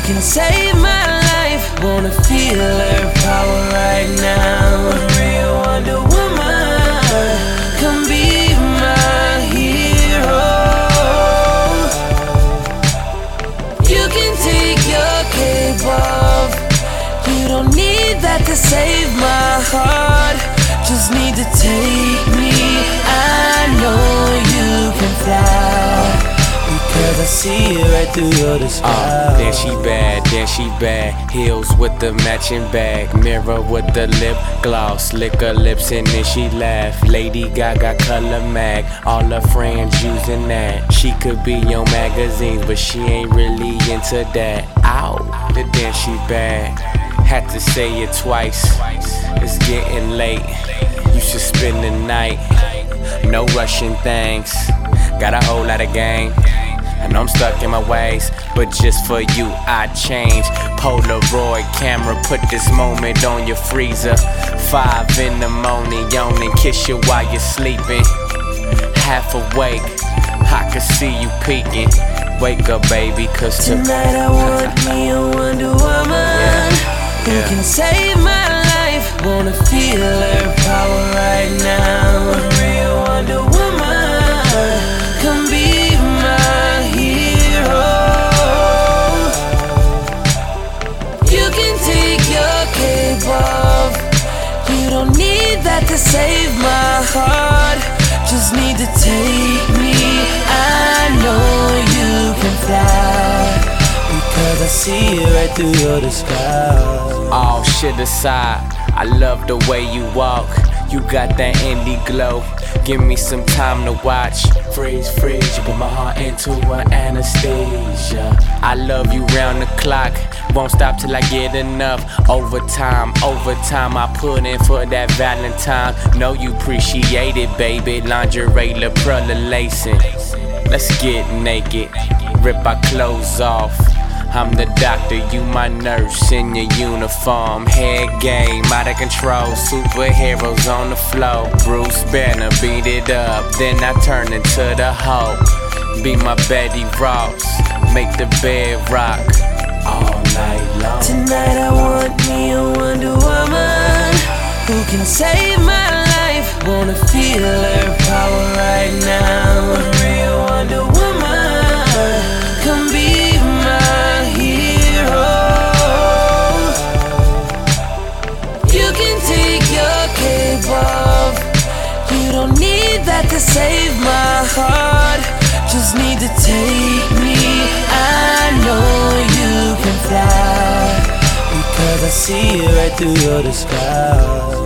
can save my life. Wanna feel her power right now. A real Wonder Woman, come be my hero. You can take your cape off. You don't need that to save my heart. Just need to take me. I know you can fly, because I see it right through your disguise. Then she bad. Heels with the matching bag, mirror with the lip gloss. Lick her lips and then she laugh. Lady Gaga color mag, all her friends using that. She could be on magazines, but she ain't really into that. Ow, then she bad. Had to say it twice. It's getting late. You should spend the night. No rushing things. Got a whole lot of game. I know I'm stuck in my ways, but just for you I change. Polaroid camera, put this moment on your freezer. 5 in the morning, yawn and kiss you while you're sleeping. Half awake, I can see you peeking. Wake up, baby, cause tonight I want me a Wonder Woman, who can save my life. Wanna feel her power right now. A real Wonder Woman, come be my hero. You can take your cape off. You don't need that to save my heart. Just need to take me. I know you can fly, because I see it right through your disguise. All shit aside, I love the way you walk. You got that indie glow. Give me some time to watch. Freeze, you put my heart into an anesthesia. I love you round the clock. Won't stop till I get enough. Overtime, I put in for that Valentine. Know you appreciate it, baby. Lingerie, La Prella lacing. Let's get naked, rip our clothes off. I'm the doctor, you my nurse in your uniform. Head game, out of control, superheroes on the floor. Bruce Banner, beat it up, then I turn into the hoe. Be my Betty Ross, make the bed rock all night long. Tonight I want me a Wonder Woman, who can save my life. Wanna feel her power right now. A real Wonder Woman, come be my hero. You can take your cape off. You don't need that to save my heart. Just need to take me. I know you can fly, because I see it right through your disguise.